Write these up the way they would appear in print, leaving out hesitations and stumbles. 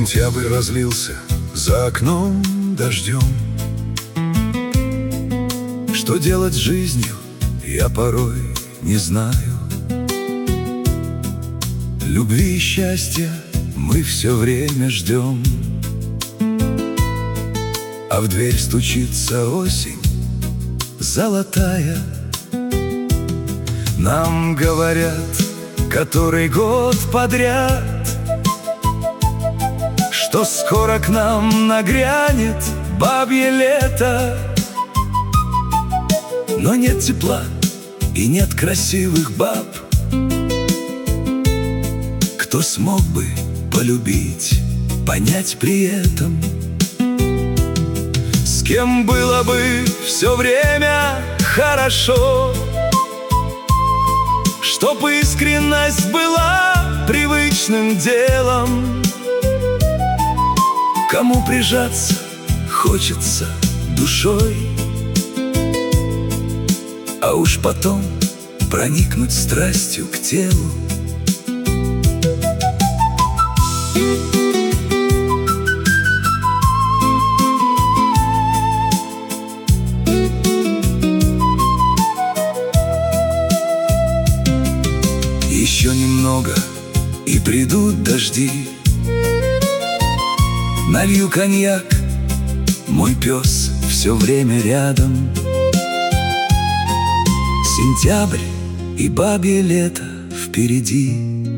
Сентябрь разлился за окном дождем. Что делать с жизнью, я порой не знаю. Любви и счастья мы все время ждем, а в дверь стучится осень золотая. Нам говорят, который год подряд, что скоро к нам нагрянет бабье лето. Но нет тепла и нет красивых баб, кто смог бы полюбить, понять при этом, с кем было бы все время хорошо, чтоб искренность была привычным делом, кому прижаться хочется душой, а уж потом проникнуть страстью к телу. Еще немного, и придут дожди. Налью коньяк, мой пес все время рядом. Сентябрь и бабье лето впереди,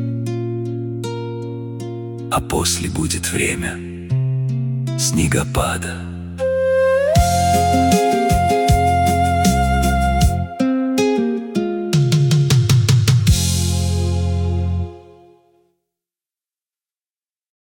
а после будет время снегопада.